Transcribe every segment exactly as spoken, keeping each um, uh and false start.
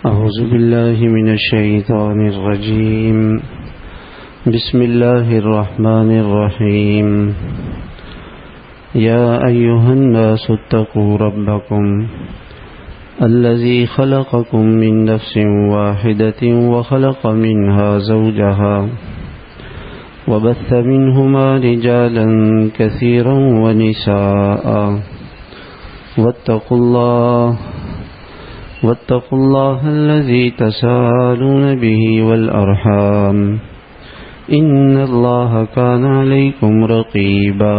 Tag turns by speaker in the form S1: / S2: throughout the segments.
S1: أعوذ بالله من الشيطان الرجيم. بسم الله الرحمن الرحيم. يا أيها الناس اتقوا ربكم الذي خلقكم من نفس واحدة وخلق منها زوجها وبث منهما رجالا كثيرا ونساء واتقوا الله واتقوا الله الذي تساءلون به والأرحام إن الله كان عليكم رقيبا.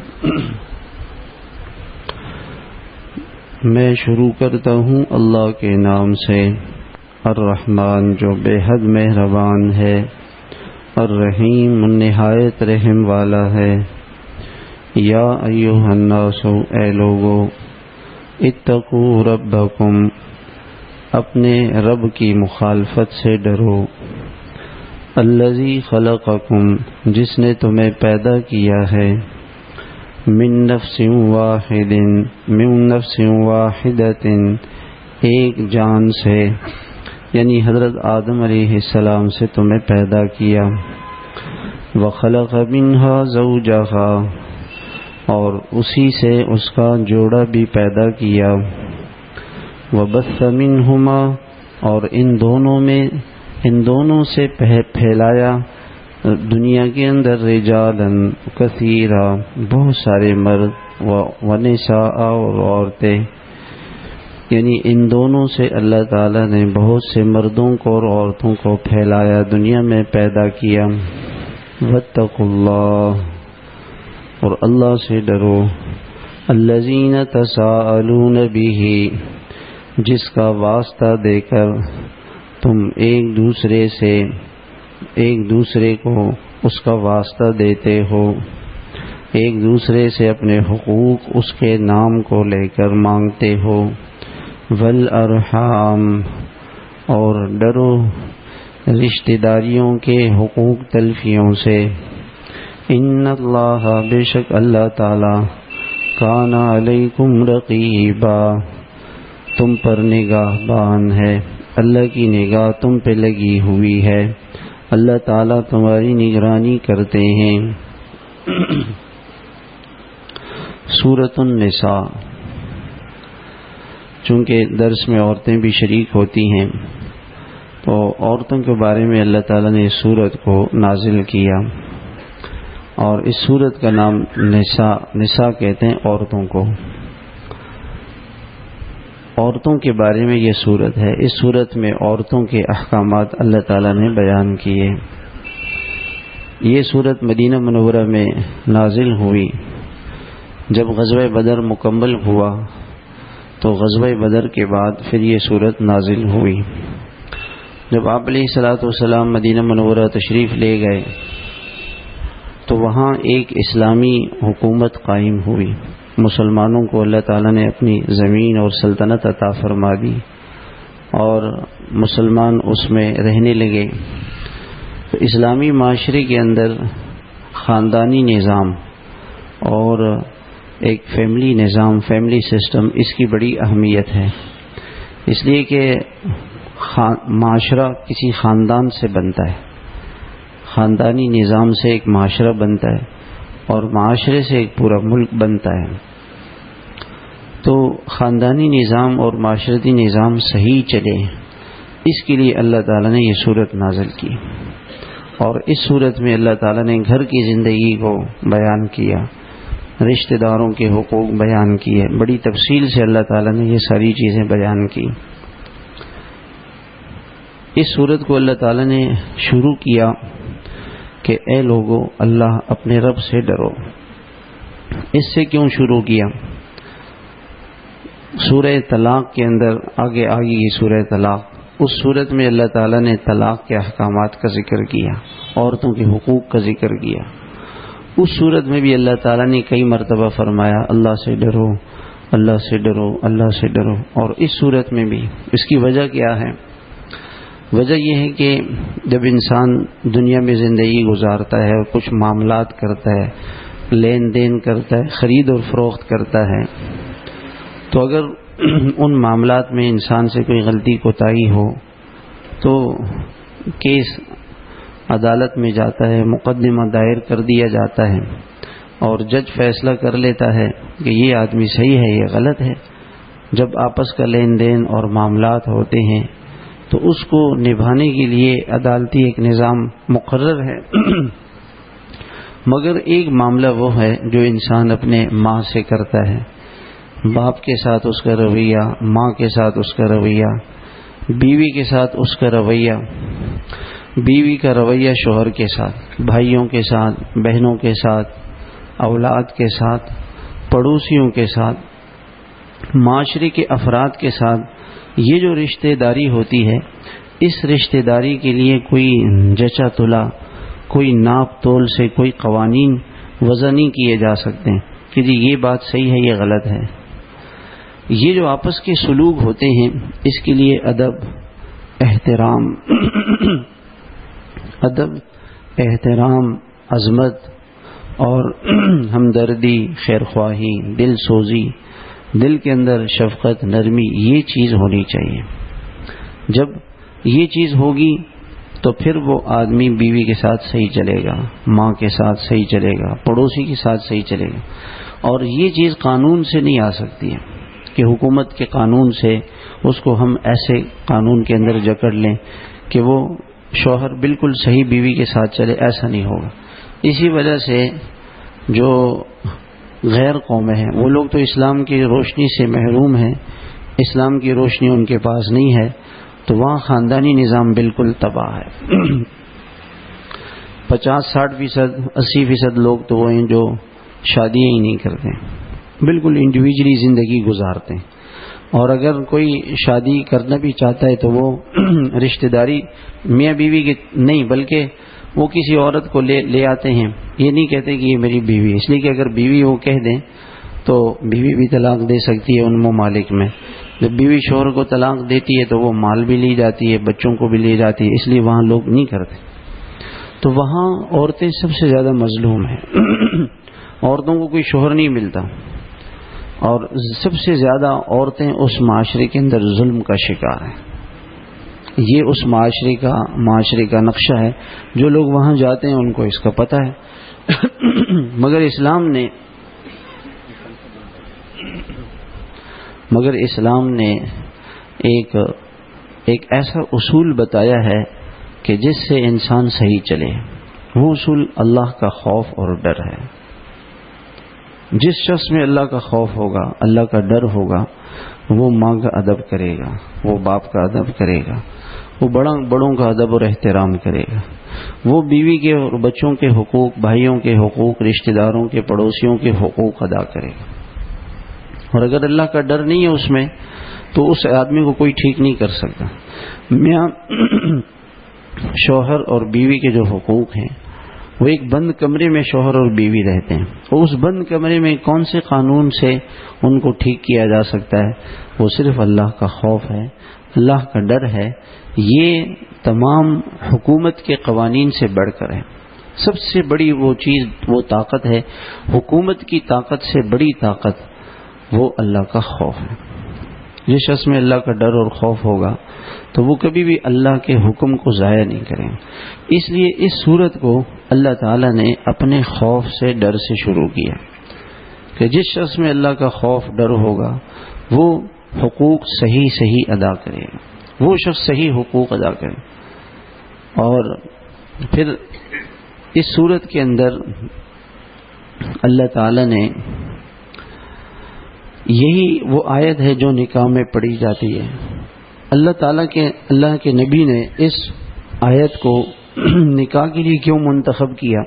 S1: میں شروع کرتا ہوں اللہ کے نام سے، الرحمن جو بے حد مہربان ہے، الرحیم نہایت رحم والا ہے. یا ایھا الناس اے لوگو، اتقوا ربکم اپنے رب کی مخالفت سے ڈرو، الذی خلقکم جس نے تمہیں پیدا کیا ہے، من نفس واحد من نفس واحدۃ ایک جان سے، یعنی حضرت آدم علیہ السلام سے تمہیں پیدا کیا، وخلق منہا زوجہا اور اسی سے اس کا جوڑا بھی پیدا کیا، وبث منہما اور ان دونوں میں ان دونوں سے پھیلایا دنیا کے اندر رجالا کثیرا بہت سارے مرد ونساء اور عورتیں، یعنی ان دونوں سے اللہ تعالیٰ نے بہت سے مردوں کو اور عورتوں کو پھیلایا، دنیا میں پیدا کیا. واتقوا اللہ اور اللہ سے ڈرو، الذین تساءلون بہ جس کا واسطہ دے کر تم ایک دوسرے سے ایک دوسرے کو اس کا واسطہ دیتے ہو، ایک دوسرے سے اپنے حقوق اس کے نام کو لے کر مانگتے ہو. والارحام اور ڈرو رشتہ داریوں کے حقوق تلفیوں سے. ان اللہ بے شک اللہ تعالی کان علیکم رقیبا تم پر نگاہ بان ہے، اللہ کی نگاہ تم پہ لگی ہوئی ہے، اللہ تعالیٰ تمہاری نگرانی کرتے ہیں. سورۃ النساء، چونکہ درس میں عورتیں بھی شریک ہوتی ہیں تو عورتوں کے بارے میں اللہ تعالیٰ نے اس سورت کو نازل کیا، اور اس سورت کا نام نساء نساء کہتے ہیں عورتوں کو. عورتوں کے بارے میں یہ سورت ہے. اس سورت میں عورتوں کے احکامات اللہ تعالیٰ نے بیان کیے. یہ سورت مدینہ منورہ میں نازل ہوئی جب غزوہ بدر مکمل ہوا، تو غزوہ بدر کے بعد پھر یہ سورت نازل ہوئی. جب آپ علیہ الصلوۃ والسلام مدینہ منورہ تشریف لے گئے تو وہاں ایک اسلامی حکومت قائم ہوئی. مسلمانوں کو اللہ تعالیٰ نے اپنی زمین اور سلطنت عطا فرما دی اور مسلمان اس میں رہنے لگے. تو اسلامی معاشرے کے اندر خاندانی نظام اور ایک فیملی نظام فیملی سسٹم اس کی بڑی اہمیت ہے، اس لیے کہ معاشرہ کسی خاندان سے بنتا ہے، خاندانی نظام سے ایک معاشرہ بنتا ہے اور معاشرے سے ایک پورا ملک بنتا ہے. تو خاندانی نظام اور معاشرتی نظام صحیح چلے، اس کے لیے اللہ تعالیٰ نے یہ سورت نازل کی. اور اس سورت میں اللہ تعالیٰ نے گھر کی زندگی کو بیان کیا، رشتہ داروں کے حقوق بیان کیے، بڑی تفصیل سے اللہ تعالیٰ نے یہ ساری چیزیں بیان کی. اس سورت کو اللہ تعالیٰ نے شروع کیا کہ اے لوگو اللہ اپنے رب سے ڈرو. اس سے کیوں شروع کیا؟ سورہ طلاق کے اندر آگے آگے یہ سورہ طلاق، اس سورت میں اللہ تعالیٰ نے طلاق کے احکامات کا ذکر کیا، عورتوں کے حقوق کا ذکر کیا. اس سورت میں بھی اللہ تعالیٰ نے کئی مرتبہ فرمایا اللہ سے ڈرو، اللہ سے ڈرو، اللہ سے ڈرو. اور اس سورت میں بھی اس کی وجہ کیا ہے؟ وجہ یہ ہے کہ جب انسان دنیا میں زندگی گزارتا ہے اور کچھ معاملات کرتا ہے، لین دین کرتا ہے، خرید اور فروخت کرتا ہے، تو اگر ان معاملات میں انسان سے کوئی غلطی کوتاہی ہو تو کیس عدالت میں جاتا ہے، مقدمہ دائر کر دیا جاتا ہے اور جج فیصلہ کر لیتا ہے کہ یہ آدمی صحیح ہے، یہ غلط ہے۔ جب آپس کا لین دین اور معاملات ہوتے ہیں تو اس کو نبھانے کے لیے عدالتی ایک نظام مقرر ہے۔ مگر ایک معاملہ وہ ہے جو انسان اپنے ماں سے کرتا ہے، باپ کے ساتھ اس کا رویہ، ماں کے ساتھ اس کا رویہ، بیوی کے ساتھ اس کا رویہ، بیوی کا رویہ شوہر کے ساتھ، بھائیوں کے ساتھ، بہنوں کے ساتھ، اولاد کے ساتھ، پڑوسیوں کے ساتھ، معاشرے کے افراد کے ساتھ، یہ جو رشتہ داری ہوتی ہے، اس رشتہ داری کے لیے کوئی جچا تلا، کوئی ناپ تول سے کوئی قوانین وضع نہیں کیے جا سکتے کہ جی یہ بات صحیح ہے، یہ غلط ہے۔ یہ جو آپس کے سلوک ہوتے ہیں اس کے لیے ادب، احترام ادب احترام عظمت اور ہمدردی، خیرخواہی، دل سوزی، دل کے اندر شفقت، نرمی، یہ چیز ہونی چاہیے۔ جب یہ چیز ہوگی تو پھر وہ آدمی بیوی کے ساتھ صحیح چلے گا، ماں کے ساتھ صحیح چلے گا، پڑوسی کے ساتھ صحیح چلے گا۔ اور یہ چیز قانون سے نہیں آ سکتی ہے کہ حکومت کے قانون سے اس کو ہم ایسے قانون کے اندر جکڑ لیں کہ وہ شوہر بالکل صحیح بیوی کے ساتھ چلے، ایسا نہیں ہوگا۔ اسی وجہ سے جو غیر قومیں ہیں وہ لوگ تو اسلام کی روشنی سے محروم ہیں، اسلام کی روشنی ان کے پاس نہیں ہے، تو وہاں خاندانی نظام بالکل تباہ ہے۔ پچاس ساٹھ فیصد اسی فیصد لوگ تو وہ ہیں جو شادیاں ہی نہیں کرتے، بالکل انڈیویجلی زندگی گزارتے ہیں۔ اور اگر کوئی شادی کرنا بھی چاہتا ہے تو وہ رشتہ داری میاں بیوی کی نہیں، بلکہ وہ کسی عورت کو لے لے آتے ہیں، یہ نہیں کہتے کہ یہ میری بیوی ہے، اس لیے کہ اگر بیوی وہ کہہ دیں تو بیوی بھی طلاق دے سکتی ہے ان ممالک میں۔ جب بیوی شوہر کو طلاق دیتی ہے تو وہ مال بھی لی جاتی ہے، بچوں کو بھی لی جاتی ہے، اس لیے وہاں لوگ نہیں کرتے۔ تو وہاں عورتیں سب سے زیادہ مظلوم ہیں، عورتوں کو کوئی شوہر نہیں ملتا، اور سب سے زیادہ عورتیں اس معاشرے کے اندر ظلم کا شکار ہیں۔ یہ اس معاشرے کا معاشرے کا نقشہ ہے، جو لوگ وہاں جاتے ہیں ان کو اس کا پتہ ہے۔ مگر اسلام نے مگر اسلام نے ایک ایک ایسا اصول بتایا ہے کہ جس سے انسان صحیح چلے، وہ اصول اللہ کا خوف اور ڈر ہے۔ جس شخص میں اللہ کا خوف ہوگا، اللہ کا ڈر ہوگا، وہ ماں کا ادب کرے گا، وہ باپ کا ادب کرے گا، وہ بڑا بڑوں کا ادب اور احترام کرے گا، وہ بیوی کے اور بچوں کے حقوق، بھائیوں کے حقوق، رشتہ داروں کے، پڑوسیوں کے حقوق ادا کرے گا۔ اور اگر اللہ کا ڈر نہیں ہے اس میں تو اس آدمی کو کوئی ٹھیک نہیں کر سکتا۔ میاں شوہر اور بیوی کے جو حقوق ہیں وہ ایک بند کمرے میں شوہر اور بیوی رہتے ہیں، اور اس بند کمرے میں کون سے قانون سے ان کو ٹھیک کیا جا سکتا ہے؟ وہ صرف اللہ کا خوف ہے، اللہ کا ڈر ہے۔ یہ تمام حکومت کے قوانین سے بڑھ کر ہے۔ سب سے بڑی وہ چیز، وہ طاقت ہے، حکومت کی طاقت سے بڑی طاقت وہ اللہ کا خوف ہے۔ جس شخص میں اللہ کا ڈر اور خوف ہوگا تو وہ کبھی بھی اللہ کے حکم کو ضائع نہیں کریں گے۔ اس لیے اس صورت کو اللہ تعالیٰ نے اپنے خوف سے، ڈر سے شروع کیا کہ جس شخص میں اللہ کا خوف ڈر ہوگا وہ حقوق صحیح صحیح ادا کرے گا، وہ شخص صحیح حقوق ادا کرے۔ اور پھر اس صورت کے اندر اللہ تعالیٰ نے، یہی وہ آیت ہے جو نکاح میں پڑھی جاتی ہے۔ اللہ تعالیٰ کے اللہ کے نبی نے اس آیت کو نکاح کے لیے کیوں منتخب کیا؟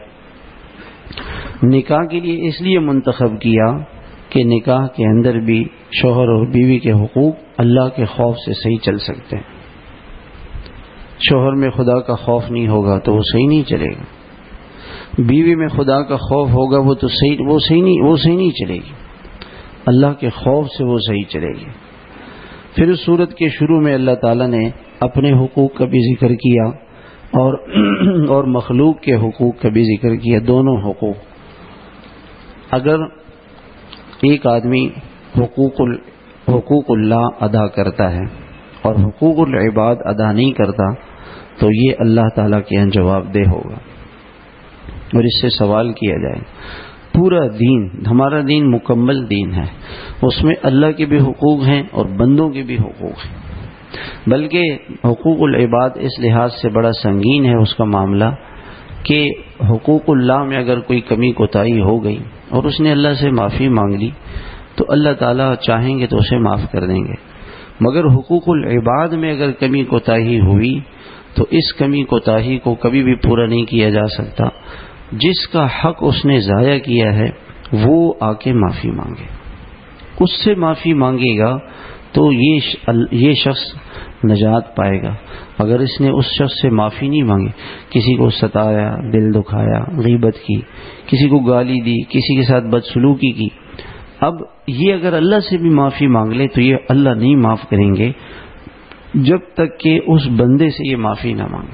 S1: نکاح کے لیے اس لیے منتخب کیا کہ نکاح کے اندر بھی شوہر اور بیوی کے حقوق اللہ کے خوف سے صحیح چل سکتے ہیں۔ شوہر میں خدا کا خوف نہیں ہوگا تو وہ صحیح نہیں چلے گا، بیوی میں خدا کا خوف ہوگا وہ تو صحیح وہ صحیح نہیں وہ صحیح نہیں چلے گی، اللہ کے خوف سے وہ صحیح چلے گی۔ پھر اس صورت کے شروع میں اللہ تعالیٰ نے اپنے حقوق کا بھی ذکر کیا اور اور مخلوق کے حقوق کا بھی ذکر کیا، دونوں حقوق۔ اگر ایک آدمی حقوق حقوق اللہ ادا کرتا ہے اور حقوق العباد ادا نہیں کرتا تو یہ اللہ تعالیٰ کے یہاں جواب دہ ہوگا اور اس سے سوال کیا جائے. پورا دین، ہمارا دین مکمل دین ہے، اس میں اللہ کے بھی حقوق ہیں اور بندوں کے بھی حقوق ہیں، بلکہ حقوق العباد اس لحاظ سے بڑا سنگین ہے اس کا معاملہ کہ حقوق اللہ میں اگر کوئی کمی کوتاہی ہو گئی اور اس نے اللہ سے معافی مانگ لی تو اللہ تعالیٰ چاہیں گے تو اسے معاف کر دیں گے، مگر حقوق العباد میں اگر کمی کوتاہی ہوئی تو اس کمی کوتاہی کو کبھی بھی پورا نہیں کیا جا سکتا. جس کا حق اس نے ضائع کیا ہے وہ آ کے معافی مانگے، اس سے معافی مانگے گا تو یہ یہ شخص نجات پائے گا. اگر اس نے اس شخص سے معافی نہیں مانگی، کسی کو ستایا، دل دکھایا، غیبت کی، کسی کو گالی دی، کسی کے ساتھ بدسلوکی کی، اب یہ اگر اللہ سے بھی معافی مانگ لے تو یہ اللہ نہیں معاف کریں گے جب تک کہ اس بندے سے یہ معافی نہ مانگے.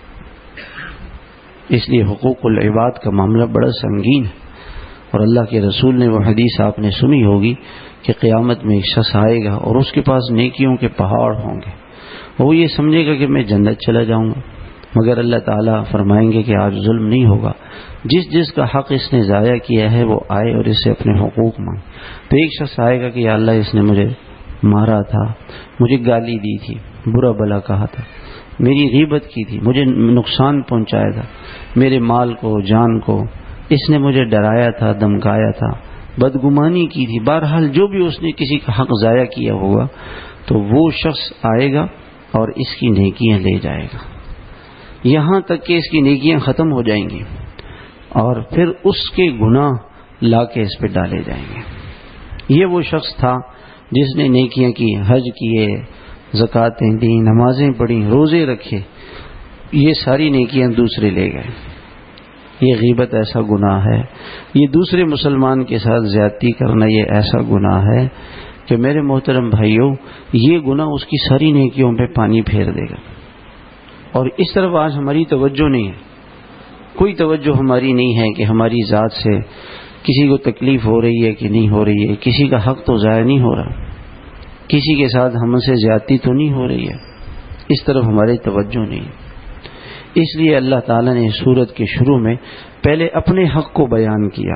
S1: اس لیے حقوق العباد کا معاملہ بڑا سنگین ہے. اور اللہ کے رسول نے وہ حدیث آپ نے سنی ہوگی کہ قیامت میں ایک شخص آئے گا اور اس کے پاس نیکیوں کے پہاڑ ہوں گے، وہ یہ سمجھے گا کہ میں جنت چلا جاؤں گا، مگر اللہ تعالیٰ فرمائیں گے کہ آج ظلم نہیں ہوگا، جس جس کا حق اس نے ضائع کیا ہے وہ آئے اور اس سے اپنے حقوق مانگے. تو ایک شخص آئے گا کہ یا اللہ اس نے مجھے مارا تھا، مجھے گالی دی تھی، برا بلا کہا تھا، میری غیبت کی تھی، مجھے نقصان پہنچایا تھا، میرے مال کو، جان کو اس نے مجھے ڈرایا تھا، دمکایا تھا، بدگمانی کی تھی. بہرحال جو بھی اس نے کسی کا حق ضائع کیا ہوگا تو وہ شخص آئے گا اور اس کی نیکیاں لے جائے گا یہاں تک کہ اس کی نیکیاں ختم ہو جائیں گی اور پھر اس کے گناہ لا کے اس پہ ڈالے جائیں گے. یہ وہ شخص تھا جس نے نیکیاں کی، حج کیے، زکاتیں دیں، نمازیں پڑھیں، روزے رکھے، یہ ساری نیکیاں دوسرے لے گئے. یہ غیبت ایسا گناہ ہے، یہ دوسرے مسلمان کے ساتھ زیادتی کرنا یہ ایسا گناہ ہے کہ میرے محترم بھائیوں یہ گناہ اس کی ساری نیکیوں پہ پانی پھیر دے گا. اور اس طرف آج ہماری توجہ نہیں ہے، کوئی توجہ ہماری نہیں ہے کہ ہماری ذات سے کسی کو تکلیف ہو رہی ہے کہ نہیں ہو رہی ہے، کسی کا حق تو ضائع نہیں ہو رہا، کسی کے ساتھ ہم سے زیادتی تو نہیں ہو رہی ہے، اس طرف ہماری توجہ نہیں. اس لیے اللہ تعالیٰ نے سورت کے شروع میں پہلے اپنے حق کو بیان کیا.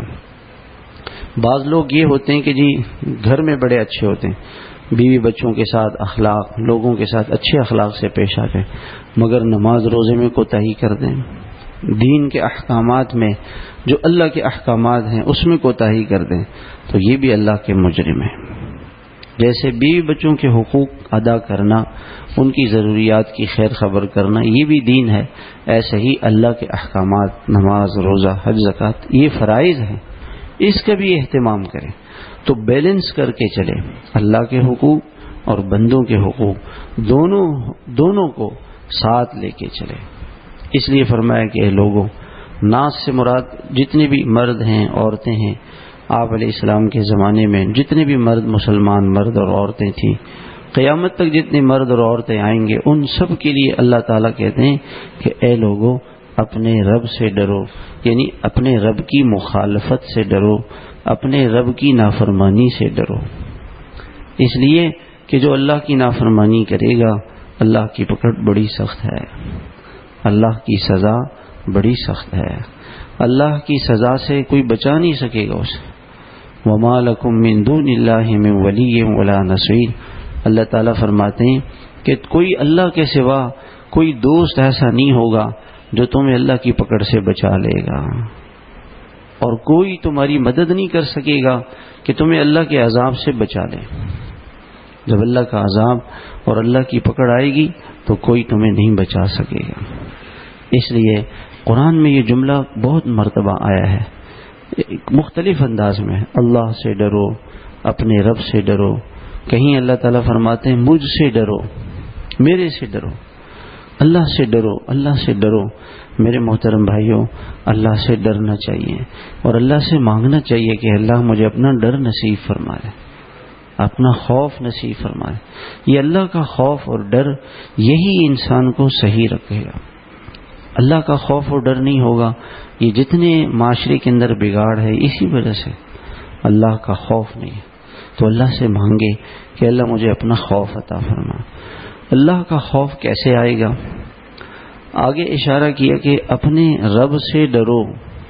S1: بعض لوگ یہ ہوتے ہیں کہ جی گھر میں بڑے اچھے ہوتے ہیں، بیوی بچوں کے ساتھ اخلاق، لوگوں کے ساتھ اچھے اخلاق سے پیش آتے ہیں، مگر نماز روزے میں کوتاہی کر دیں، دین کے احکامات میں جو اللہ کے احکامات ہیں اس میں کوتاہی کر دیں تو یہ بھی اللہ کے مجرم ہیں. جیسے بیوی بچوں کے حقوق ادا کرنا، ان کی ضروریات کی خیر خبر کرنا یہ بھی دین ہے، ایسے ہی اللہ کے احکامات، نماز، روزہ، حج، زکوٰۃ یہ فرائض ہیں، اس کا بھی اہتمام کریں. تو بیلنس کر کے چلے، اللہ کے حقوق اور بندوں کے حقوق دونوں دونوں کو ساتھ لے کے چلے. اس لیے فرمایا کہ اے لوگوں، ناس سے مراد جتنے بھی مرد ہیں، عورتیں ہیں، آپ علیہ السلام کے زمانے میں جتنے بھی مرد، مسلمان مرد اور عورتیں تھیں، قیامت تک جتنے مرد اور عورتیں آئیں گے ان سب کے لیے اللہ تعالیٰ کہتے ہیں کہ اے لوگوں اپنے رب سے ڈرو، یعنی اپنے رب کی مخالفت سے ڈرو، اپنے رب کی نافرمانی سے ڈرو. اس لیے کہ جو اللہ کی نافرمانی کرے گا اللہ کی پکڑ بڑی سخت ہے، اللہ کی سزا بڑی سخت ہے، اللہ کی سزا سے کوئی بچا نہیں سکے گا اسے. وما لکم من دون اللہ من ولی ولا نصیر. اللہ تعالیٰ فرماتے ہیں کہ کوئی اللہ کے سوا کوئی دوست ایسا نہیں ہوگا جو تمہیں اللہ کی پکڑ سے بچا لے گا، اور کوئی تمہاری مدد نہیں کر سکے گا کہ تمہیں اللہ کے عذاب سے بچا لے. جب اللہ کا عذاب اور اللہ کی پکڑ آئے گی تو کوئی تمہیں نہیں بچا سکے گا. اس لیے قرآن میں یہ جملہ بہت مرتبہ آیا ہے مختلف انداز میں، اللہ سے ڈرو، اپنے رب سے ڈرو. کہیں اللہ تعالیٰ فرماتے ہیں مجھ سے ڈرو، میرے سے ڈرو، اللہ سے ڈرو، اللہ سے ڈرو. میرے محترم بھائیوں، اللہ سے ڈرنا چاہیے اور اللہ سے مانگنا چاہیے کہ اللہ مجھے اپنا ڈر نصیب فرمائے، اپنا خوف نصیب فرمائے. یہ اللہ کا خوف اور ڈر یہی انسان کو صحیح رکھے گا. اللہ کا خوف اور ڈر نہیں ہوگا، یہ جتنے معاشرے کے اندر بگاڑ ہے اسی وجہ سے اللہ کا خوف نہیں ہے. تو اللہ سے مانگے کہ اللہ مجھے اپنا خوف عطا فرما۔ اللہ کا خوف کیسے آئے گا؟ آگے اشارہ کیا کہ اپنے رب سے ڈرو،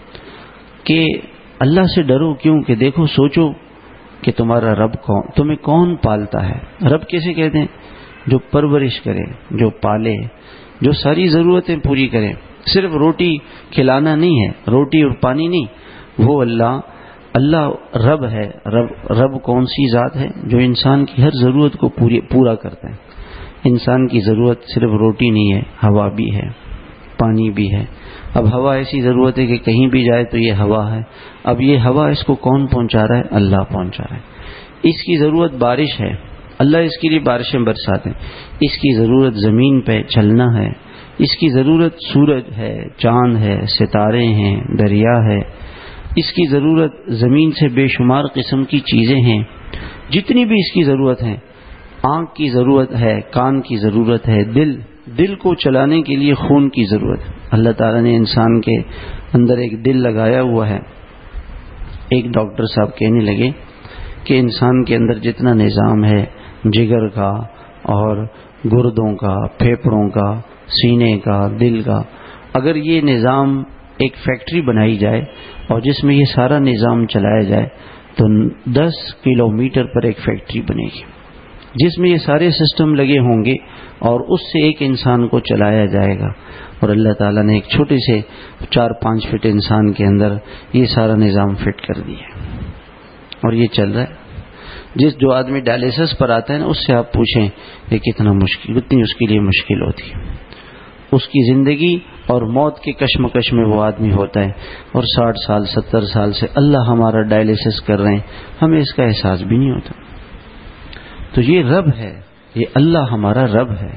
S1: کہ اللہ سے ڈرو کیوں؟ کہ دیکھو سوچو کہ تمہارا رب کون، تمہیں کون پالتا ہے۔ رب کیسے کہتے ہیں؟ جو پرورش کرے، جو پالے، جو ساری ضرورتیں پوری کرے، صرف روٹی کھلانا نہیں ہے، روٹی اور پانی نہیں، وہ اللہ اللہ رب ہے۔ رب رب کون سی ذات ہے؟ جو انسان کی ہر ضرورت کو پوری پورا کرتا ہے۔ انسان کی ضرورت صرف روٹی نہیں ہے، ہوا بھی ہے، پانی بھی ہے۔ اب ہوا ایسی ضرورت ہے کہ کہیں بھی جائے تو یہ ہوا ہے، اب یہ ہوا اس کو کون پہنچا رہا ہے؟ اللہ پہنچا رہا ہے۔ اس کی ضرورت بارش ہے، اللہ اس کے لیے بارشیں برساتے ہیں۔ اس کی ضرورت زمین پہ چلنا ہے، اس کی ضرورت سورج ہے، چاند ہے، ستارے ہیں، دریا ہے۔ اس کی ضرورت زمین سے بے شمار قسم کی چیزیں ہیں، جتنی بھی اس کی ضرورت ہے۔ آنکھ کی ضرورت ہے، کان کی ضرورت ہے، دل دل کو چلانے کے لیے خون کی ضرورت ہے۔ اللہ تعالیٰ نے انسان کے اندر ایک دل لگایا ہوا ہے۔ ایک ڈاکٹر صاحب کہنے لگے کہ انسان کے اندر جتنا نظام ہے جگر کا اور گردوں کا، پھیپھڑوں کا، سینے کا، دل کا، اگر یہ نظام ایک فیکٹری بنائی جائے اور جس میں یہ سارا نظام چلایا جائے تو دس کلومیٹر پر ایک فیکٹری بنے گی جس میں یہ سارے سسٹم لگے ہوں گے اور اس سے ایک انسان کو چلایا جائے گا۔ اور اللہ تعالیٰ نے ایک چھوٹے سے چار پانچ فٹ انسان کے اندر یہ سارا نظام فٹ کر دیا اور یہ چل رہا ہے۔ جس جو آدمی ڈائلیسس پر آتا ہے نا، اس سے آپ پوچھیں کہ کتنا مشکل، کتنی اس کے لیے مشکل ہوتی ہے۔ اس کی زندگی اور موت کے کشمکش میں وہ آدمی ہوتا ہے، اور ساٹھ سال ستر سال سے اللہ ہمارا ڈائلیسس کر رہے ہیں، ہمیں اس کا احساس بھی نہیں ہوتا۔ تو یہ رب ہے، یہ اللہ ہمارا رب ہے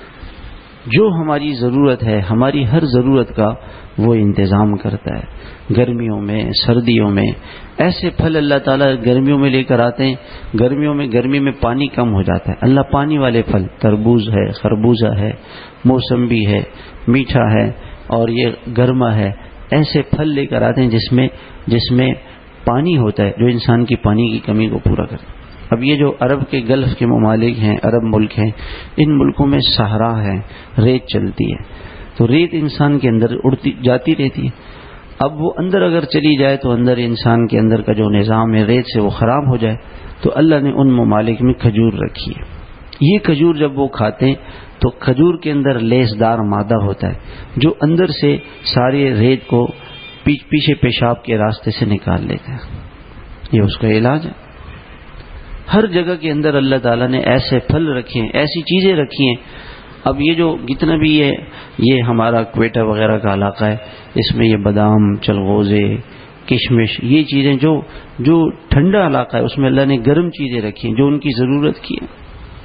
S1: جو ہماری ضرورت ہے، ہماری ہر ضرورت کا وہ انتظام کرتا ہے۔ گرمیوں میں، سردیوں میں ایسے پھل اللہ تعالیٰ گرمیوں میں لے کر آتے ہیں، گرمیوں میں گرمی میں پانی کم ہو جاتا ہے، اللہ پانی والے پھل، تربوز ہے، خربوزہ ہے، موسمبی ہے، میٹھا ہے اور یہ گرما ہے، ایسے پھل لے کر آتے ہیں جس میں جس میں پانی ہوتا ہے، جو انسان کی پانی کی کمی کو پورا کرتا ہے۔ اب یہ جو عرب کے گلف کے ممالک ہیں، عرب ملک ہیں، ان ملکوں میں صحرا ہے، ریت چلتی ہے، تو ریت انسان کے اندر اڑتی جاتی رہتی ہے۔ اب وہ اندر اگر چلی جائے تو اندر انسان کے اندر کا جو نظام ہے ریت سے وہ خراب ہو جائے، تو اللہ نے ان ممالک میں کھجور رکھی ہے۔ یہ کھجور جب وہ کھاتے ہیں تو کھجور کے اندر لیسدار مادہ ہوتا ہے جو اندر سے سارے ریت کو پیچھے پیشاب کے راستے سے نکال لیتا ہے۔ یہ اس کا علاج ہے۔ ہر جگہ کے اندر اللہ تعالیٰ نے ایسے پھل رکھے ہیں، ایسی چیزیں رکھی ہیں۔ اب یہ جو جتنا بھی یہ یہ ہمارا کوئٹہ وغیرہ کا علاقہ ہے، اس میں یہ بادام، چلغوزے، کشمش، یہ چیزیں جو جو ٹھنڈا علاقہ ہے اس میں اللہ نے گرم چیزیں رکھی ہیں جو ان کی ضرورت کی ہیں،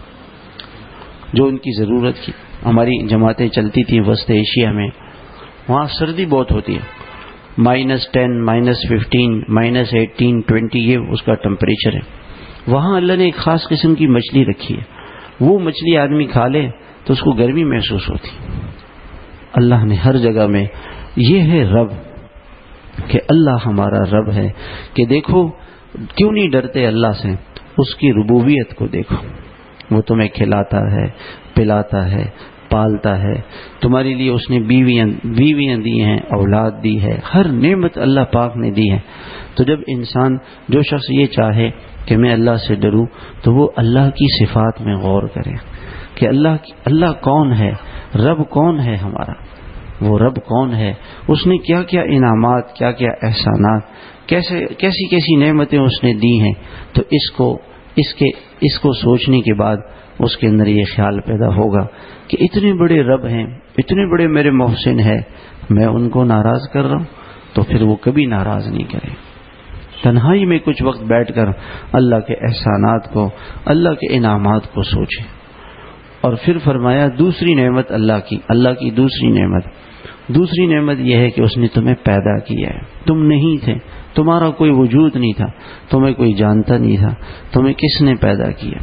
S1: جو ان کی ضرورت کی۔ ہماری جماعتیں چلتی تھیں وسط ایشیا میں، وہاں سردی بہت ہوتی ہے، minus ten, minus fifteen, minus eighteen, twenty, یہ اس کا ٹمپریچر ہے۔ وہاں اللہ نے ایک خاص قسم کی مچھلی رکھی ہے، وہ مچھلی آدمی کھا لے تو اس کو گرمی محسوس ہوتی۔ اللہ نے ہر جگہ میں، یہ ہے رب، کہ اللہ ہمارا رب ہے، کہ دیکھو کیوں نہیں ڈرتے اللہ سے، اس کی ربوبیت کو دیکھو۔ وہ تمہیں کھلاتا ہے، پلاتا ہے، پالتا ہے، تمہارے لیے اس نے بیویاں بیویاں دی ہیں، اولاد دی ہے، ہر نعمت اللہ پاک نے دی ہے۔ تو جب انسان، جو شخص یہ چاہے کہ میں اللہ سے ڈروں، تو وہ اللہ کی صفات میں غور کرے کہ اللہ اللہ کون ہے، رب کون ہے ہمارا، وہ رب کون ہے، اس نے کیا کیا انعامات، کیا کیا احسانات، کیسے کیسی کیسی نعمتیں اس نے دی ہیں۔ تو اس کو اس کے اس کو سوچنے کے بعد اس کے اندر یہ خیال پیدا ہوگا کہ اتنے بڑے رب ہیں، اتنے بڑے میرے محسن ہیں، میں ان کو ناراض کر رہا ہوں، تو پھر وہ کبھی ناراض نہیں کرے۔ تنہائی میں کچھ وقت بیٹھ کر اللہ کے احسانات کو، اللہ کے انعامات کو سوچیں۔ اور پھر فرمایا دوسری نعمت اللہ کی اللہ کی دوسری نعمت دوسری نعمت یہ ہے کہ اس نے تمہیں پیدا کیا ہے، تم نہیں تھے، تمہارا کوئی وجود نہیں تھا، تمہیں کوئی جانتا نہیں تھا، تمہیں کس نے پیدا کیا،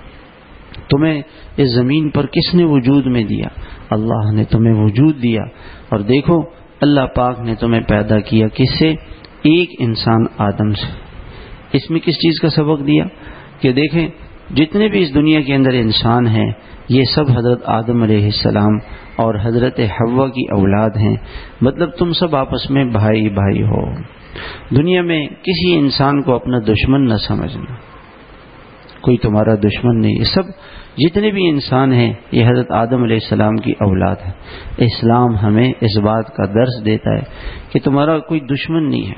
S1: تمہیں اس زمین پر کس نے وجود میں دیا، اللہ نے تمہیں وجود دیا۔ اور دیکھو اللہ پاک نے تمہیں پیدا کیا کس سے؟ ایک انسان آدم سے۔ اس میں کس چیز کا سبق دیا؟ کہ دیکھیں جتنے بھی اس دنیا کے اندر انسان ہیں یہ سب حضرت آدم علیہ السلام اور حضرت حوا کی اولاد ہیں، مطلب تم سب آپس میں بھائی بھائی ہو. دنیا میں کسی انسان کو اپنا دشمن نہ سمجھنا، کوئی تمہارا دشمن نہیں. یہ سب جتنے بھی انسان ہیں یہ حضرت آدم علیہ السلام کی اولاد ہے. اسلام ہمیں اس بات کا درس دیتا ہے کہ تمہارا کوئی دشمن نہیں ہے.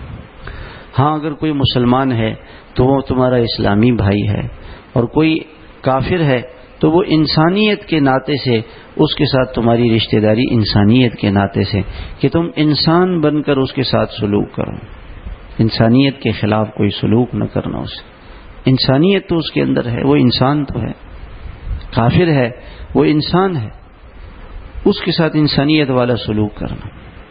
S1: ہاں اگر کوئی مسلمان ہے تو وہ تمہارا اسلامی بھائی ہے، اور کوئی کافر ہے تو وہ انسانیت کے ناطے سے اس کے ساتھ تمہاری رشتہ داری انسانیت کے ناطے سے کہ تم انسان بن کر اس کے ساتھ سلوک کرو. انسانیت کے خلاف کوئی سلوک نہ کرنا. اسے انسانیت تو اس کے اندر ہے، وہ انسان تو ہے. کافر ہے وہ انسان ہے، اس کے ساتھ انسانیت والا سلوک کرنا.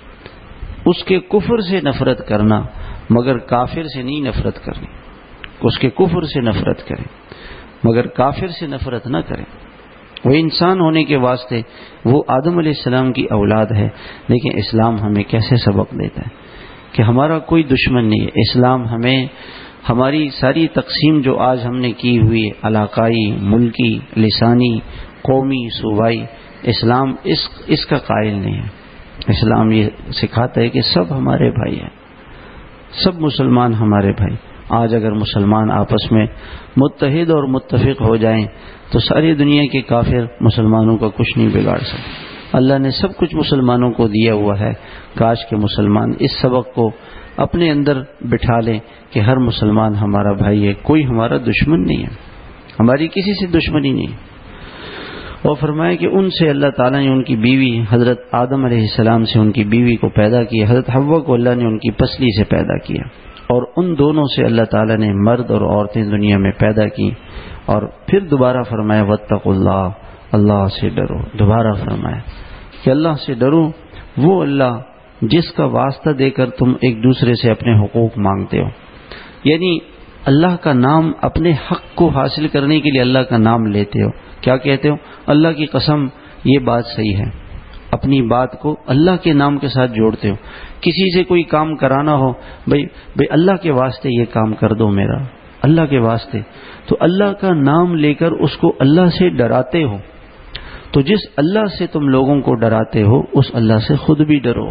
S1: اس کے کفر سے نفرت کرنا مگر کافر سے نہیں نفرت کرنی. اس کے کفر سے نفرت کریں مگر کافر سے نفرت نہ کریں. وہ انسان ہونے کے واسطے وہ آدم علیہ السلام کی اولاد ہے. لیکن اسلام ہمیں کیسے سبق دیتا ہے کہ ہمارا کوئی دشمن نہیں ہے. اسلام ہمیں ہماری ساری تقسیم جو آج ہم نے کی ہوئی علاقائی، ملکی، لسانی، قومی، صوبائی، اسلام اس اس کا قائل نہیں ہے. اسلام یہ سکھاتا ہے کہ سب ہمارے بھائی ہیں، سب مسلمان ہمارے بھائی. آج اگر مسلمان آپس میں متحد اور متفق ہو جائیں تو ساری دنیا کے کافر مسلمانوں کا کچھ نہیں بگاڑ سکتے. اللہ نے سب کچھ مسلمانوں کو دیا ہوا ہے. کاش کہ مسلمان اس سبق کو اپنے اندر بٹھا لیں کہ ہر مسلمان ہمارا بھائی ہے، کوئی ہمارا دشمن نہیں ہے، ہماری کسی سے دشمنی نہیں. اور فرمایا کہ ان سے اللہ تعالیٰ نے ان کی بیوی حضرت آدم علیہ السلام سے ان کی بیوی کو پیدا کیا. حضرت حوا کو اللہ نے ان کی پسلی سے پیدا کیا، اور ان دونوں سے اللہ تعالیٰ نے مرد اور عورتیں دنیا میں پیدا کی. اور پھر دوبارہ فرمایا واتقوا اللہ، اللہ سے ڈرو. دوبارہ فرمایا کہ اللہ سے ڈرو، وہ اللہ جس کا واسطہ دے کر تم ایک دوسرے سے اپنے حقوق مانگتے ہو. یعنی اللہ کا نام اپنے حق کو حاصل کرنے کے لیے اللہ کا نام لیتے ہو. کیا کہتے ہو؟ اللہ کی قسم یہ بات صحیح ہے. اپنی بات کو اللہ کے نام کے ساتھ جوڑتے ہو. کسی سے کوئی کام کرانا ہو، بھئی بھئی اللہ کے واسطے یہ کام کر دو میرا، اللہ کے واسطے. تو اللہ کا نام لے کر اس کو اللہ سے ڈراتے ہو. تو جس اللہ سے تم لوگوں کو ڈراتے ہو اس اللہ سے خود بھی ڈرو.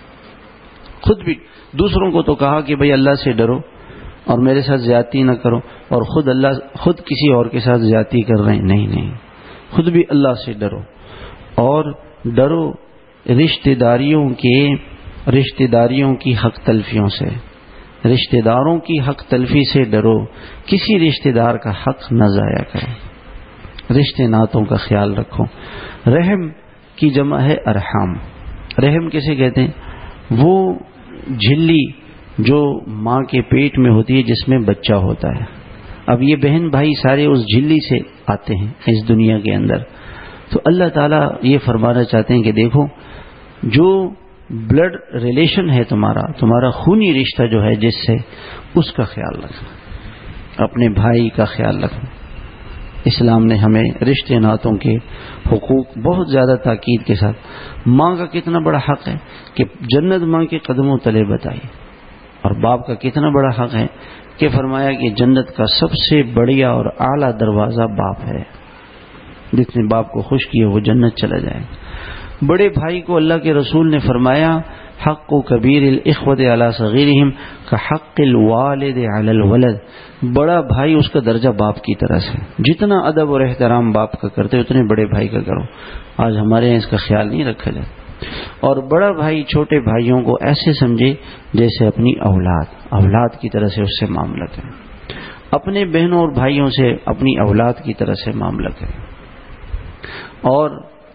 S1: خود بھی دوسروں کو تو کہا کہ بھئی اللہ سے ڈرو اور میرے ساتھ زیادتی نہ کرو، اور خود اللہ خود کسی اور کے ساتھ زیادتی کر رہے ہیں. نہیں نہیں، خود بھی اللہ سے ڈرو. اور ڈرو رشتہ داریوں کے رشتہ داریوں کی حق تلفیوں سے. رشتہ داروں کی حق تلفی سے ڈرو. کسی رشتہ دار کا حق نہ ضائع کریں. رشتہ ناتوں کا خیال رکھو. رحم کی جمع ہے ارحام. رحم کیسے کہتے ہیں؟ وہ جھلی جو ماں کے پیٹ میں ہوتی ہے جس میں بچہ ہوتا ہے. اب یہ بہن بھائی سارے اس جھلی سے آتے ہیں اس دنیا کے اندر. تو اللہ تعالیٰ یہ فرمانا چاہتے ہیں کہ دیکھو جو بلڈ ریلیشن ہے تمہارا تمہارا خونی رشتہ جو ہے جس سے، اس کا خیال رکھنا، اپنے بھائی کا خیال رکھنا. اسلام نے ہمیں رشتے ناتوں کے حقوق بہت زیادہ تاکید کے ساتھ. ماں کا کتنا بڑا حق ہے کہ جنت ماں کے قدموں تلے بتائی، اور باپ کا کتنا بڑا حق ہے کہ فرمایا کہ جنت کا سب سے بڑیا اور اعلیٰ دروازہ باپ ہے. جس نے باپ کو خوش کیا وہ جنت چلا جائے. بڑے بھائی کو اللہ کے رسول نے فرمایا حق کبیر الاخوۃ علی صغیرہم کحق الوالد علی الولد. بڑا بھائی اس کا درجہ باپ کی طرح سے. جتنا ادب اور احترام باپ کا کرتے اتنے بڑے بھائی کا کرو. آج ہمارے یہاں اس کا خیال نہیں رکھا جاتا. اور بڑا بھائی چھوٹے بھائیوں کو ایسے سمجھے جیسے اپنی اولاد اولاد کی طرح سے اس سے معاملہ کریں. اپنے بہنوں اور بھائیوں سے اپنی اولاد کی طرح سے معاملہ کریں. اور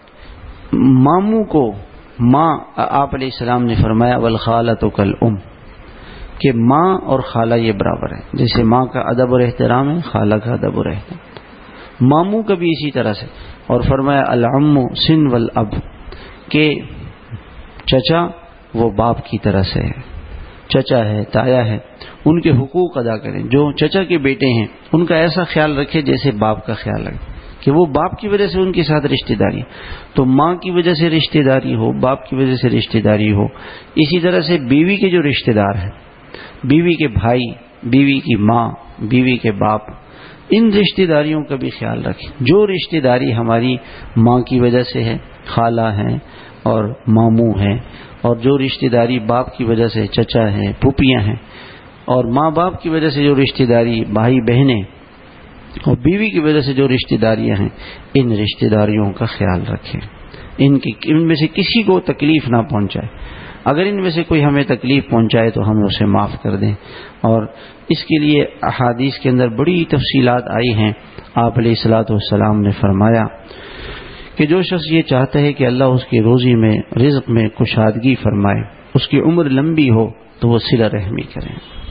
S1: ماموں کو ماں، آپ علیہ السلام نے فرمایا والخالۃ کالام، کہ ماں اور خالہ یہ برابر ہے. جیسے ماں کا ادب اور احترام ہے خالہ کا ادب اور احترام، ماموں کا بھی اسی طرح سے. اور فرمایا العم سن والاب، کہ چچا وہ باپ کی طرح سے ہے. چچا ہے، تایا ہے، ان کے حقوق ادا کریں. جو چچا کے بیٹے ہیں ان کا ایسا خیال رکھے جیسے باپ کا خیال رکھے، کہ وہ باپ کی وجہ سے ان کے ساتھ رشتہ داری. تو ماں کی وجہ سے رشتہ داری ہو، باپ کی وجہ سے رشتہ داری ہو. اسی طرح سے بیوی کے جو رشتہ دار ہیں، بیوی کے بھائی، بیوی کی ماں، بیوی کے باپ، ان رشتہ داریوں کا بھی خیال رکھیں. جو رشتہ داری ہماری ماں کی وجہ سے ہے، خالہ ہیں اور ماموں ہیں، اور جو رشتہ داری باپ کی وجہ سے چچا ہیں، پھوپھیاں ہیں، اور ماں باپ کی وجہ سے جو رشتہ داری بھائی بہنیں اور بیوی کی وجہ سے جو رشتہ داریاں ہیں، ان رشتہ داریوں کا خیال رکھیں. ان کی ان میں سے کسی کو تکلیف نہ پہنچائے. اگر ان میں سے کوئی ہمیں تکلیف پہنچائے تو ہم اسے معاف کر دیں. اور اس کے لیے احادیث کے اندر بڑی تفصیلات آئی ہیں. آپ علیہ الصلوۃ والسلام نے فرمایا کہ جو شخص یہ چاہتا ہے کہ اللہ اس کی روزی میں، رزق میں کشادگی فرمائے، اس کی عمر لمبی ہو، تو وہ صلہ رحمی کریں.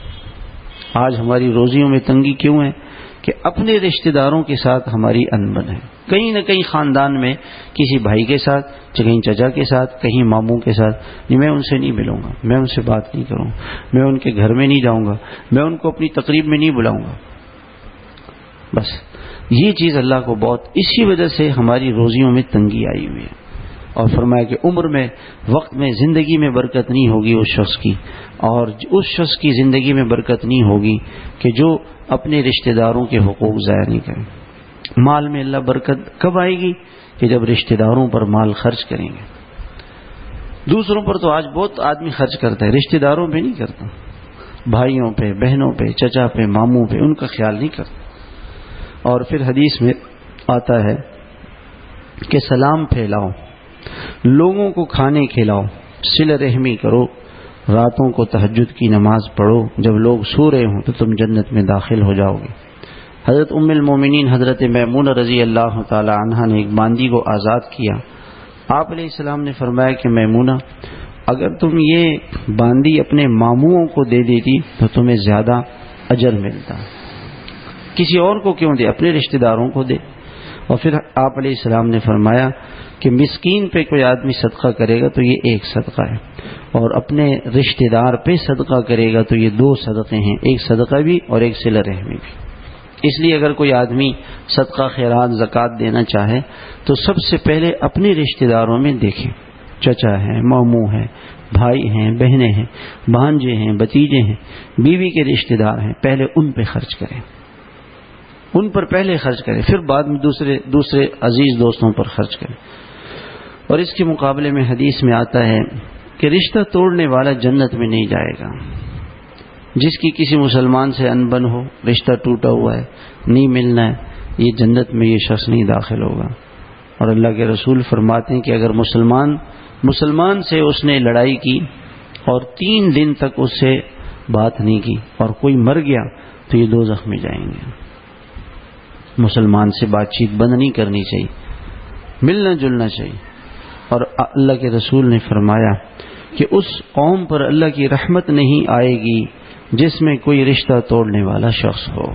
S1: آج ہماری روزیوں میں تنگی کیوں ہے؟ کہ اپنے رشتہ داروں کے ساتھ ہماری انبن ہے. کہیں نہ کہیں خاندان میں کسی بھائی کے ساتھ، کہیں چچا کے ساتھ، کہیں ماموں کے ساتھ، نہیں میں ان سے نہیں ملوں گا، میں ان سے بات نہیں کروں، میں ان کے گھر میں نہیں جاؤں گا، میں ان کو اپنی تقریب میں نہیں بلاؤں گا. بس یہ چیز اللہ کو بہت، اسی وجہ سے ہماری روزیوں میں تنگی آئی ہوئی ہے. اور فرمایا کہ عمر میں، وقت میں، زندگی میں برکت نہیں ہوگی اس شخص کی، اور اس شخص کی زندگی میں برکت نہیں ہوگی کہ جو اپنے رشتہ داروں کے حقوق ضائع نہیں کریں. مال میں اللہ برکت کب آئے گی؟ کہ جب رشتہ داروں پر مال خرچ کریں گے. دوسروں پر تو آج بہت آدمی خرچ کرتا ہے، رشتہ داروں پہ نہیں کرتا. بھائیوں پہ، بہنوں پہ، چچا پہ، ماموں پہ، ان کا خیال نہیں کرتا. اور پھر حدیث میں آتا ہے کہ سلام پھیلاؤ، لوگوں کو کھانے کھلاؤ، صلہ رحمی کرو، راتوں کو تہجد کی نماز پڑھو، جب لوگ سو رہے ہوں تو تم جنت میں داخل ہو جاؤ گے. حضرت ام المومنین حضرت میمونہ رضی اللہ تعالی عنہا نے ایک باندی کو آزاد کیا. آپ علیہ السلام نے فرمایا کہ میمونہ، اگر تم یہ باندی اپنے ماموؤں کو دے دیتی تو تمہیں زیادہ اجر ملتا. کسی اور کو کیوں دے؟ اپنے رشتہ داروں کو دے. اور پھر آپ علیہ السلام نے فرمایا کہ مسکین پہ کوئی آدمی صدقہ کرے گا تو یہ ایک صدقہ ہے، اور اپنے رشتہ دار پہ صدقہ کرے گا تو یہ دو صدقے ہیں، ایک صدقہ بھی اور ایک صلہ رحمی بھی. اس لیے اگر کوئی آدمی صدقہ خیرات زکوٰۃ دینا چاہے تو سب سے پہلے اپنے رشتہ داروں میں دیکھیں. چچا ہیں، ماموں ہیں، بھائی ہیں، بہنیں ہیں، بھانجے ہیں، بھتیجے ہیں، بیوی کے رشتہ دار ہیں، پہلے ان پہ خرچ کریں، ان پر پہلے خرچ کریں، پھر بعد میں دوسرے دوسرے عزیز دوستوں پر خرچ کریں. اور اس کے مقابلے میں حدیث میں آتا ہے کہ رشتہ توڑنے والا جنت میں نہیں جائے گا. جس کی کسی مسلمان سے انبن ہو، رشتہ ٹوٹا ہوا ہے، نہیں ملنا ہے، یہ جنت میں یہ شخص نہیں داخل ہوگا. اور اللہ کے رسول فرماتے ہیں کہ اگر مسلمان مسلمان سے اس نے لڑائی کی اور تین دن تک اس سے بات نہیں کی اور کوئی مر گیا تو یہ دوزخ میں جائیں گے. مسلمان سے بات چیت بند نہیں کرنی چاہیے، ملنا جلنا چاہیے. اور اللہ کے رسول نے فرمایا کہ اس قوم پر اللہ کی رحمت نہیں آئے گی جس میں کوئی رشتہ توڑنے والا شخص ہو.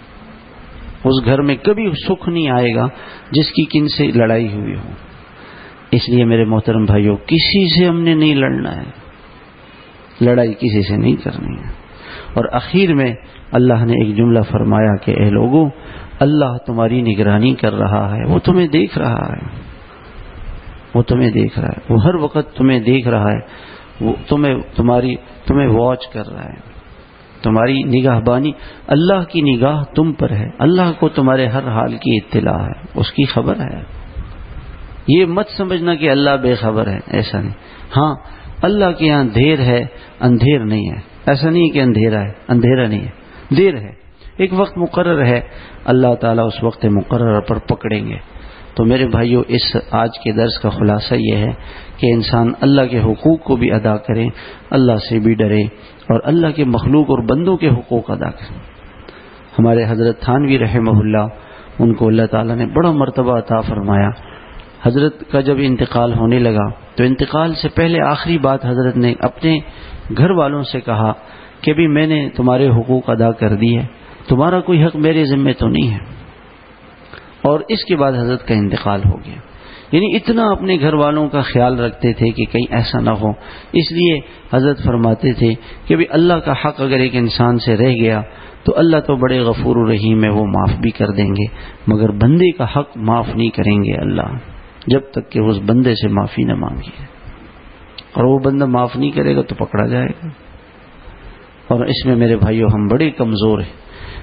S1: اس گھر میں کبھی سکھ نہیں آئے گا جس کی کن سے لڑائی ہوئی ہو. اس لیے میرے محترم بھائیوں، کسی سے ہم نے نہیں لڑنا ہے، لڑائی کسی سے نہیں کرنی ہے. اور اخیر میں اللہ نے ایک جملہ فرمایا کہ اے لوگوں، اللہ تمہاری نگرانی کر رہا ہے، وہ تمہیں دیکھ رہا ہے، وہ تمہیں دیکھ رہا ہے، وہ ہر وقت تمہیں دیکھ رہا ہے، وہ تمہیں تمہاری تمہیں واچ کر رہا ہے. تمہاری نگاہ بانی، اللہ کی نگاہ تم پر ہے، اللہ کو تمہارے ہر حال کی اطلاع ہے، اس کی خبر ہے. یہ مت سمجھنا کہ اللہ بے خبر ہے، ایسا نہیں. ہاں اللہ کے یہاں دیر ہے، اندھیر نہیں ہے. ایسا نہیں کہ اندھیرا ہے، اندھیرا نہیں ہے، دیر ہے. ایک وقت مقرر ہے، اللہ تعالیٰ اس وقت مقرر پر پکڑیں گے. تو میرے بھائیوں، اس آج کے درس کا خلاصہ یہ ہے کہ انسان اللہ کے حقوق کو بھی ادا کرے، اللہ سے بھی ڈرے، اور اللہ کے مخلوق اور بندوں کے حقوق ادا کرے. ہمارے حضرت تھانوی رحمہ اللہ، ان کو اللہ تعالیٰ نے بڑا مرتبہ عطا فرمایا. حضرت کا جب انتقال ہونے لگا تو انتقال سے پہلے آخری بات حضرت نے اپنے گھر والوں سے کہا کہ بھی میں نے تمہارے حقوق ادا کر دی ہے، تمہارا کوئی حق میرے ذمہ تو نہیں ہے. اور اس کے بعد حضرت کا انتقال ہو گیا. یعنی اتنا اپنے گھر والوں کا خیال رکھتے تھے کہ کہیں ایسا نہ ہو. اس لیے حضرت فرماتے تھے کہ بھی اللہ کا حق اگر ایک انسان سے رہ گیا تو اللہ تو بڑے غفور و رحیم ہے، وہ معاف بھی کر دیں گے، مگر بندے کا حق معاف نہیں کریں گے اللہ، جب تک کہ اس بندے سے معافی نہ مانگی. اور وہ بندہ معاف نہیں کرے گا تو پکڑا جائے گا. اور اس میں میرے بھائیوں ہم بڑے کمزور ہیں.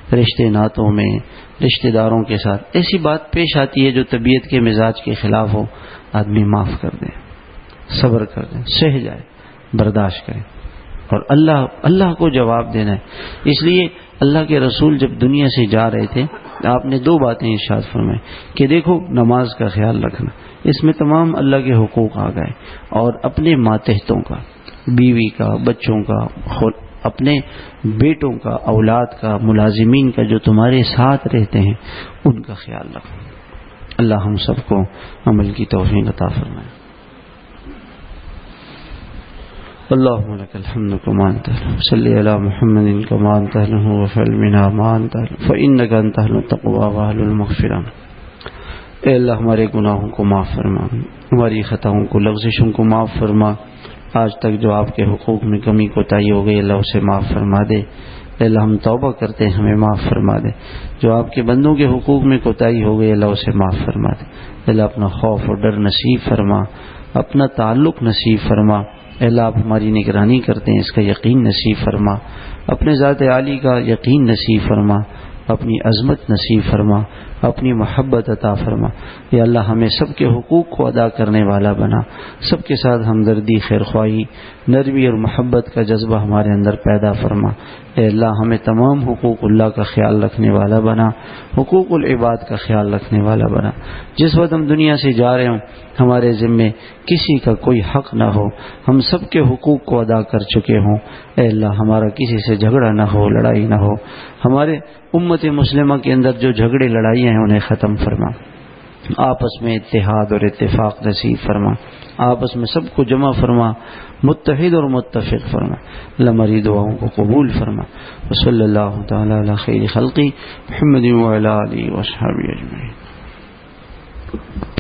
S1: رشتے ناتوں میں، رشتہ داروں کے ساتھ ایسی بات پیش آتی ہے جو طبیعت کے مزاج کے خلاف ہو، آدمی معاف کر دے، صبر کر دے، سہ جائے، برداشت کرے، اور اللہ اللہ کو جواب دینا ہے۔ اس لیے اللہ کے رسول جب دنیا سے جا رہے تھے آپ نے دو باتیں ارشاد فرمائی کہ دیکھو نماز کا خیال رکھنا، اس میں تمام اللہ کے حقوق آ گئے، اور اپنے ماتحتوں کا، بیوی کا، بچوں کا، اپنے بیٹوں کا، اولاد کا، ملازمین کا جو تمہارے ساتھ رہتے ہیں ان کا خیال رکھو۔ اللہ ہم سب کو عمل کی توفیق عطا فرمائے۔ اللهم لك الحمد كما أنت صل على محمد كما أنت وفعل منا ما أنت فإنك أنت أهل التقوى وأهل المغفرة۔ اے اللہ ہمارے گناہوں کو معاف فرما، ہماری خطاؤں کو، لغزشوں کو معاف فرما، آج تک جو آپ کے حقوق میں کمی کوتاہی ہو گئی اللہ اسے معاف فرما دے۔ اے اللہ ہم توبہ کرتے ہیں ہمیں معاف فرما دے، جو آپ کے بندوں کے حقوق میں کوتاہی ہو گئی اللہ اسے معاف فرما دے۔ اے اللہ اپنا خوف اور ڈر نصیب فرما، اپنا تعلق نصیب فرما۔ اے اللہ آپ ہماری نگرانی کرتے ہیں اس کا یقین نصیب فرما، اپنے ذات عالی کا یقین نصیب فرما، اپنی عظمت نصیب فرما، اپنی محبت عطا فرما۔ یا اللہ ہمیں سب کے حقوق کو ادا کرنے والا بنا، سب کے ساتھ ہمدردی، خیرخواہی، نرمی اور محبت کا جذبہ ہمارے اندر پیدا فرما۔ اے اللہ ہمیں تمام حقوق اللہ کا خیال رکھنے والا بنا، حقوق العباد کا خیال رکھنے والا بنا۔ جس وقت ہم دنیا سے جا رہے ہوں ہمارے ذمے کسی کا کوئی حق نہ ہو، ہم سب کے حقوق کو ادا کر چکے ہوں۔ اے اللہ ہمارا کسی سے جھگڑا نہ ہو، لڑائی نہ ہو، ہمارے امت مسلمہ کے اندر جو جھگڑے لڑائیاں ہیں انہیں ختم فرما، آپس میں اتحاد اور اتفاق نصیب فرما، آپس میں سب کو جمع فرما، متحد اور متفق فرما۔ اللہ ہماری دعاؤں کو قبول فرما۔ وصلی اللہ تعالی علی خیر خلقی محمد وعلی آلہ وصحبہ اجمعین۔